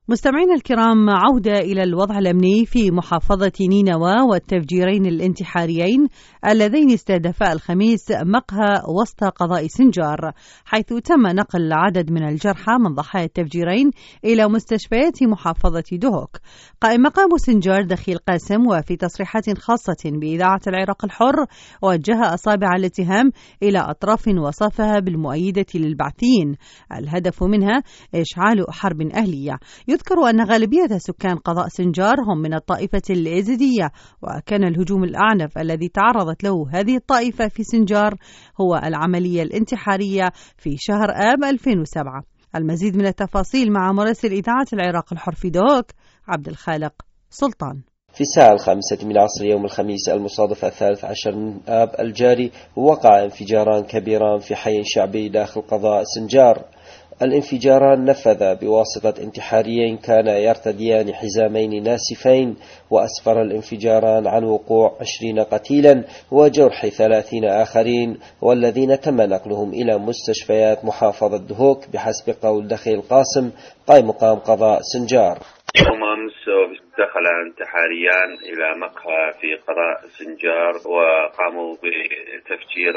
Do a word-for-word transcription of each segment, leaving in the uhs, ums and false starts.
مستمعينا الكرام، عودة إلى الوضع الأمني في محافظة نينوى والتفجيرين الانتحاريين اللذين استهدفا الخميس مقهى وسط قضاء سنجار، حيث تم نقل عدد من الجرحى من ضحايا التفجيرين إلى مستشفيات محافظة دهوك. قائم مقام سنجار دخيل قاسم وفي تصريحات خاصة بإذاعة العراق الحر وجه أصابع الاتهام إلى أطراف وصفها بالمؤيدة للبعثيين، الهدف منها إشعال حرب أهلية. يذكر أن غالبية سكان قضاء سنجار هم من الطائفة الإيزيدية، وكان الهجوم الأعنف الذي تعرضت له هذه الطائفة في سنجار هو العملية الانتحارية في شهر آب ألفين وسبعة. المزيد من التفاصيل مع مراسل إذاعة العراق الحر في دهوك عبد الخالق سلطان. في الساعة الخامسة من عصر يوم الخميس المصادف الثالث عشر من آب الجاري وقع انفجاران كبيران في حي شعبي داخل قضاء سنجار. الانفجاران نفذ بواسطة انتحاريين كانا يرتديان حزامين ناسفين، وأسفر الانفجاران عن وقوع عشرين قتيلا وجرح ثلاثين آخرين، والذين تم نقلهم إلى مستشفيات محافظة دهوك بحسب قول دخيل قاسم قائم مقام قضاء سنجار. يوم أمس دخل انتحاريان إلى مقهى في قضاء سنجار وقاموا بتفجير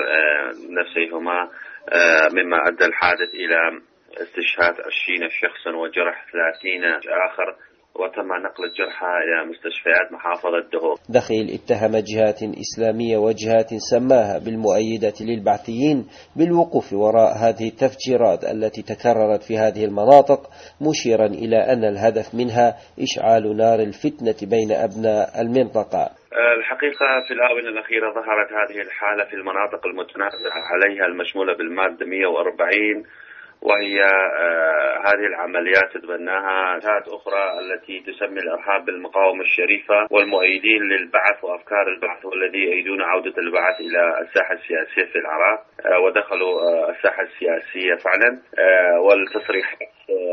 نفسيهما، مما أدى الحادث إلى استشهاد عشرين شخصا وجرح ثلاثين آخر، وتم نقل الجرحى إلى مستشفيات محافظة دهوك. دخيل اتهم جهات إسلامية وجهات سماها بالمؤيدة للبعثيين بالوقوف وراء هذه التفجيرات التي تكررت في هذه المناطق، مشيرا إلى أن الهدف منها إشعال نار الفتنة بين أبناء المنطقة. الحقيقة في الآونة الأخيرة ظهرت هذه الحالة في المناطق المتنازع عليها المشمولة بالمادة مئة وأربعين، وهي آه هذه العمليات تتبناها جهات أخرى التي تسمي الإرهاب بالمقاومة الشريفة، والمؤيدين للبعث وأفكار البعث والذي يريدون عودة البعث إلى الساحة السياسية في العراق، آه ودخلوا آه الساحة السياسية فعلا، آه والتصريحات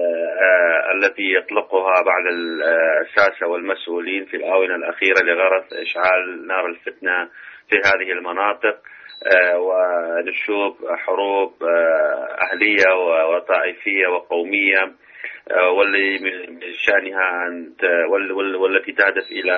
آه التي يطلقها بعض الساسة والمسؤولين في الآونة الأخيرة لغرض إشعال نار الفتنة في هذه المناطق ونشوب حروب أهلية وطائفية وقومية، واللي من شأنها والتي تهدف إلى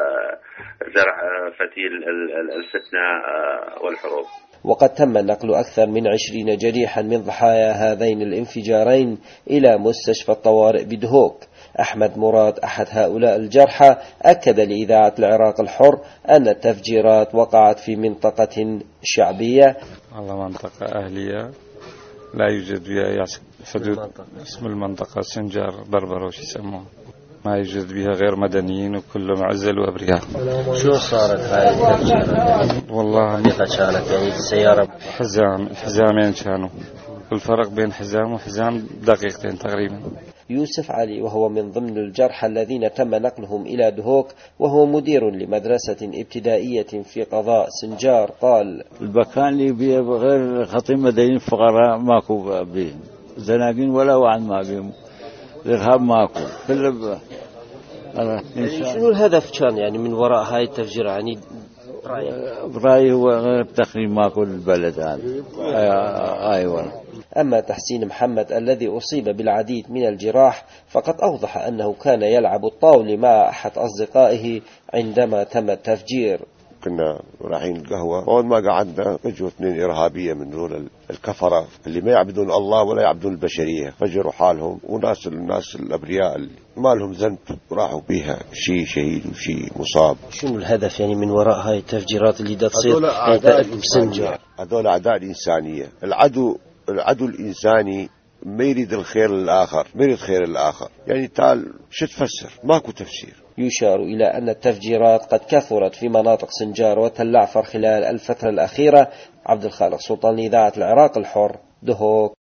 زرع فتيل الفتنة والحروب. وقد تم نقل أكثر من عشرين جريحا من ضحايا هذين الانفجارين إلى مستشفى الطوارئ بدهوك. أحمد مراد أحد هؤلاء الجرحى أكد لإذاعة العراق الحر أن التفجيرات وقعت في منطقة شعبية. والله منطقة أهلية لا يوجد بها حدود، اسم المنطقة سنجار بربر وش يسموه، ما يوجد بها غير مدنيين وكلهم عزل وأبرياء. شو صارت هاي التفجيرات؟ والله كيف كانت يعني السيارة؟ حزام الحزامين كانوا، الفرق بين حزام وحزام دقيقتين تقريبا. يوسف علي وهو من ضمن الجرحى الذين تم نقلهم إلى دهوك وهو مدير لمدرسة ابتدائية في قضاء سنجار قال: المكان اللي بيه غير خطيم مدنيين فقراء ماكو بهم زناقين ولا وعن ما بهم الإرهاب ماكو كله ب... شنو الهدف كان يعني من وراء هاي التفجير؟ يعني برأيي هو غير تخريب ماكو البلد هذا. أيوة. أما تحسين محمد الذي أصيب بالعديد من الجراح فقد أوضح أنه كان يلعب الطاولة مع أحد أصدقائه عندما تم التفجير. كنا رايحين القهوة، أول ما قعدنا اجوا اثنين إرهابية من دول الكفرة اللي ما يعبدون الله ولا يعبدون البشرية، فجروا حالهم، وناس الناس الأبرياء اللي ما لهم ذنب راحوا بيها، شيء شهيد وشيء مصاب. شنو الهدف يعني من وراء هاي التفجيرات اللي دا تصير؟ هذول أعداء الإنسانية. العدو العدو الإنساني ما يريد الخير للآخر، ما يريد خير للآخر، يعني تعال شو تفسر؟ ماكو تفسير. يشار إلى أن التفجيرات قد كثرت في مناطق سنجار وتل عفر خلال الفترة الأخيرة. عبد الخالق سلطان، إذاعة العراق الحر، دهوك.